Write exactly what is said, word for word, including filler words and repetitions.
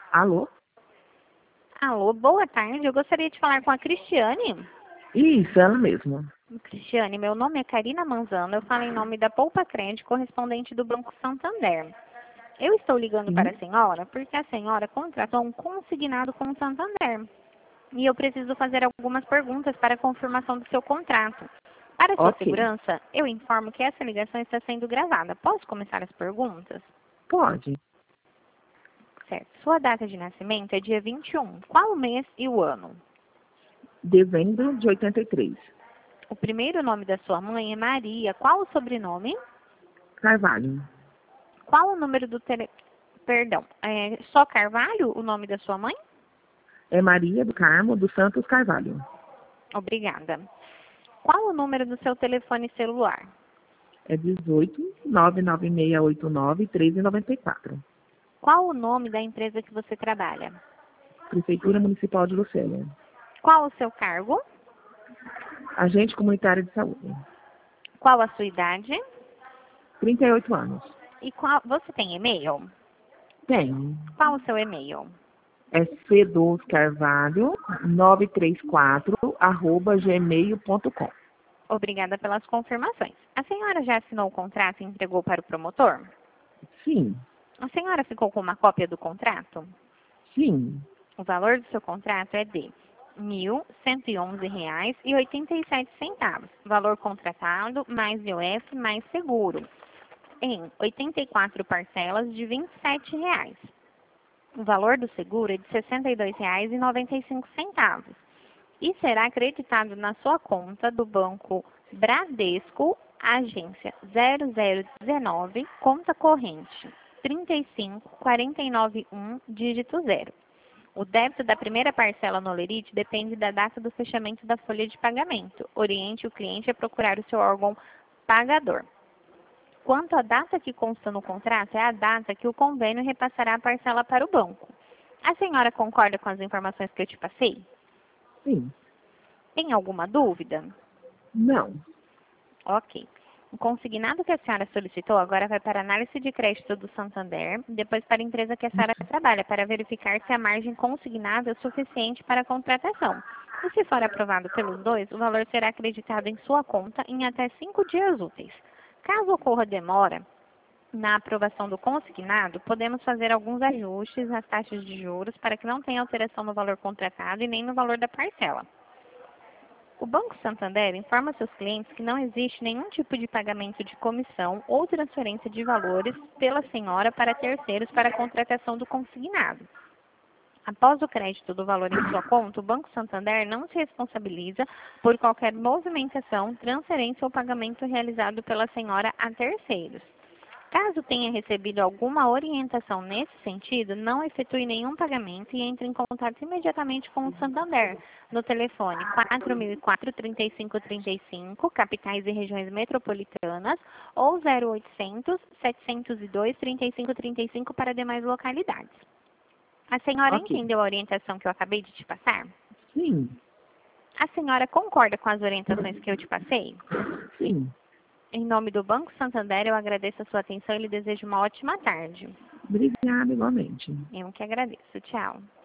Alô? Alô, boa tarde. Eu gostaria de falar com a Cristiane. Isso, ela mesma. Cristiane, meu nome é Karina Manzano. Eu falo em nome da Poupa Crédito, correspondente do Banco Santander. Eu estou ligando Sim. para a senhora porque a senhora contratou um consignado com o Santander. E eu preciso fazer algumas perguntas para a confirmação do seu contrato. Para sua Ok. segurança, eu informo que essa ligação está sendo gravada. Posso começar as perguntas? Pode. Certo. Sua data de nascimento é dia vinte e um. Qual o mês e o ano? Dezembro de oitenta e três. O primeiro nome da sua mãe é Maria. Qual o sobrenome? Carvalho. Qual o número do tele... Perdão, é só Carvalho o nome da sua mãe? É Maria do Carmo dos Santos Carvalho. Obrigada. Qual o número do seu telefone celular? É dezoito, nove nove seis oito nove, treze noventa e quatro. Qual o nome da empresa que você trabalha? Prefeitura Municipal de Lucélia. Qual o seu cargo? Agente comunitário de saúde. Qual a sua idade? trinta e oito anos. E qual... Você tem e-mail? Tenho. Qual o seu e-mail? É c dois carvalho nove três quatro arroba gmail ponto com. Obrigada pelas confirmações. A senhora já assinou o contrato e entregou para o promotor? Sim. A senhora ficou com uma cópia do contrato? Sim. O valor do seu contrato é de mil cento e onze reais e oitenta e sete centavos. Valor contratado mais I O F mais seguro. Em oitenta e quatro parcelas de vinte e sete reais. O valor do seguro é de sessenta e dois reais e noventa e cinco centavos. E será acreditado na sua conta do Banco Bradesco, agência zero zero um nove, conta corrente trinta e cinco, quarenta e nove, um, dígito zero. O débito da primeira parcela no Olerite depende da data do fechamento da folha de pagamento. Oriente o cliente a procurar o seu órgão pagador. Quanto à data que consta no contrato, é a data que o convênio repassará a parcela para o banco. A senhora concorda com as informações que eu te passei? Sim. Tem alguma dúvida? Não. Ok. O consignado que a senhora solicitou agora vai para a análise de crédito do Santander, depois para a empresa que a senhora trabalha, para verificar se a margem consignada é suficiente para a contratação. E se for aprovado pelos dois, o valor será acreditado em sua conta em até cinco dias úteis. Caso ocorra demora na aprovação do consignado, podemos fazer alguns ajustes nas taxas de juros para que não tenha alteração no valor contratado e nem no valor da parcela. O Banco Santander informa seus clientes que não existe nenhum tipo de pagamento de comissão ou transferência de valores pela senhora para terceiros para a contratação do consignado. Após o crédito do valor em sua conta, o Banco Santander não se responsabiliza por qualquer movimentação, transferência ou pagamento realizado pela senhora a terceiros. Caso tenha recebido alguma orientação nesse sentido, não efetue nenhum pagamento e entre em contato imediatamente com o Santander, no telefone quatro mil e quatro, trinta e cinco trinta e cinco, capitais e regiões metropolitanas, ou zero oitocentos, setecentos e dois, trinta e cinco trinta e cinco para demais localidades. A senhora Ok. entendeu a orientação que eu acabei de te passar? Sim. A senhora concorda com as orientações que eu te passei? Sim. Em nome do Banco Santander, eu agradeço a sua atenção e lhe desejo uma ótima tarde. Obrigada igualmente. Eu que agradeço. Tchau.